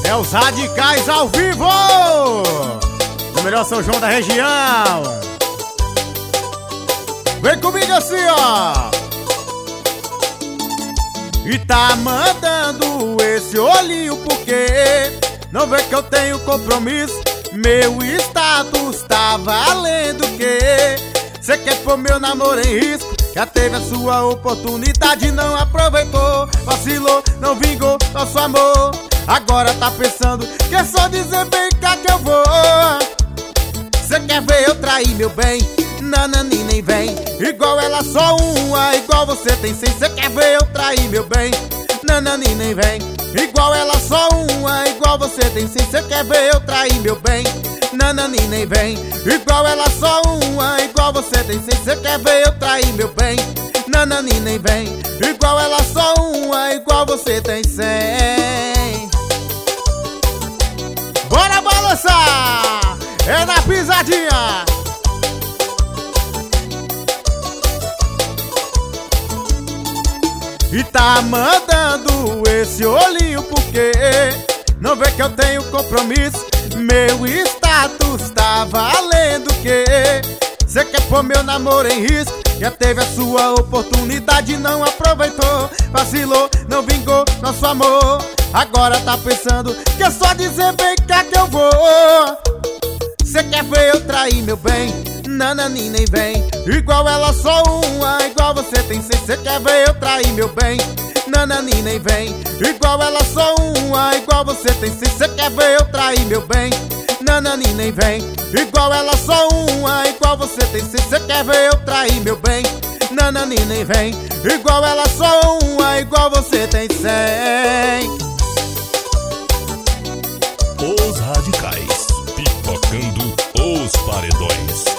É os Radicais ao vivo! O melhor São João da região! Vem comigo assim, ó! E tá mandando esse olhinho porque não vê que eu tenho compromisso. Meu status tá valendo que cê quer pôr meu namoro em risco. Já teve a sua oportunidade, não aproveitou. Vacilou, não vingou nosso amor. Agora tá pensando que é só dizer vem cá que eu vou. Cê quer ver eu trair meu bem? Nanani nem vem. Igual ela só uma, igual você tem 100. Cê quer ver eu trair meu bem? Nanani nem vem. Igual ela só uma, igual você tem 100. Cê quer ver eu trair meu bem? Nanani nem vem. Igual ela só uma, igual você tem 100. Cê quer ver eu trair meu bem? Nanani nem vem. Igual ela só uma, igual você tem 100. Bora balançar! É na pisadinha! E tá mandando esse olhinho porque não vê que eu tenho compromisso. Meu status tá valendo que cê quer pôr meu namoro em risco. Já teve a sua oportunidade, não aproveitou. Vacilou, não vingou nosso amor. Agora tá pensando que é só dizer vem cá que eu vou. Cê quer ver eu trair meu bem? Nanani nem vem. Igual ela só uma, igual você tem 100. Cê quer ver eu trair meu bem? Nanani nem vem. Igual ela só uma, igual você tem 100. Cê quer ver eu trair meu bem? Nanani nem vem. Igual ela só uma, igual você tem 100. Cê quer ver eu trair meu bem? Nanani nem vem. Igual ela só uma, igual você tem 100. Os Radicais, pipocando os paredões.